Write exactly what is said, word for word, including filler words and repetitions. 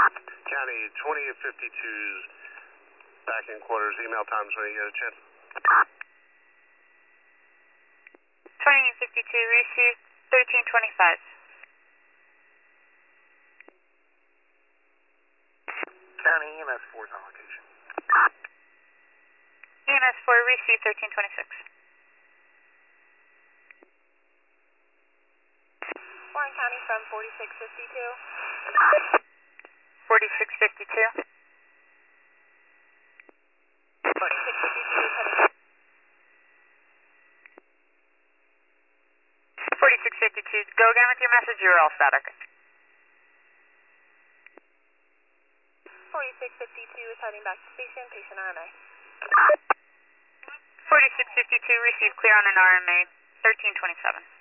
County twenty-eight fifty-two's back in quarters. Email times when you get a chance. twenty-eight fifty-two, receive thirteen twenty-five. County E M S four's on location. E M S four, receive thirteen twenty-six. Warren County from forty-six fifty-two. forty-six fifty-two. forty-six fifty-two is heading. forty-six fifty-two, go again with your message, you're all static. forty-six fifty-two is heading back to station, patient R M A. forty-six fifty-two, receive clear on an R M A, thirteen twenty-seven.